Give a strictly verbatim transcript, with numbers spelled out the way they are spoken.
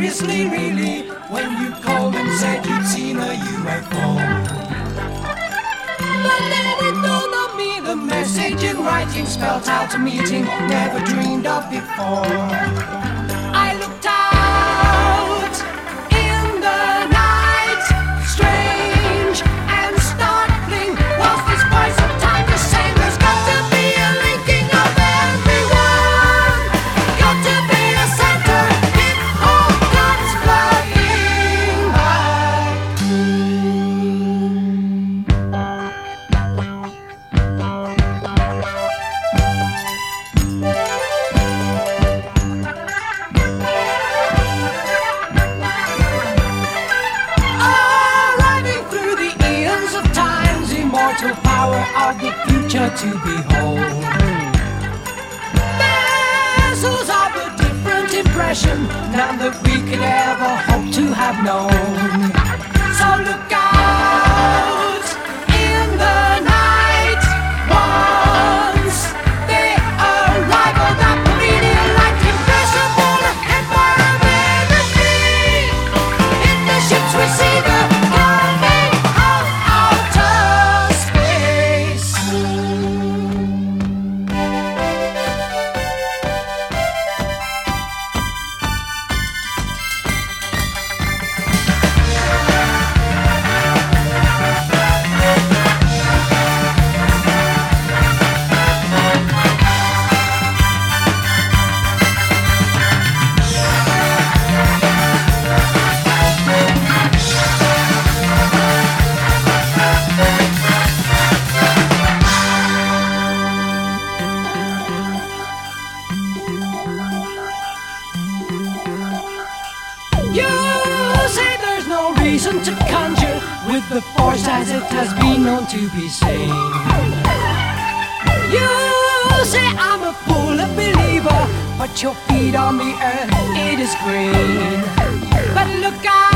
seriously, really, when you called and said you'd seen a U F O. But then it dawned on me, the message in writing spelled out a meeting never dreamed of before. I looked out in the night, strange and startling was this voice of time to say there's got to be a linking of everyone, got to be a center, it all comes flooding back. Arriving through the eons of time's immortal power of the future to behold. Vessels of a different impression, none that we could ever hope to have known. So look out in the night once they arrive on that meridian light, impressible empire of energy. In the ships we see the coming of outer space. You say there's no reason to conjure with the force as it has been known to be seen. You say I'm a fool, a believer, but your feet on the earth, it is green. But look out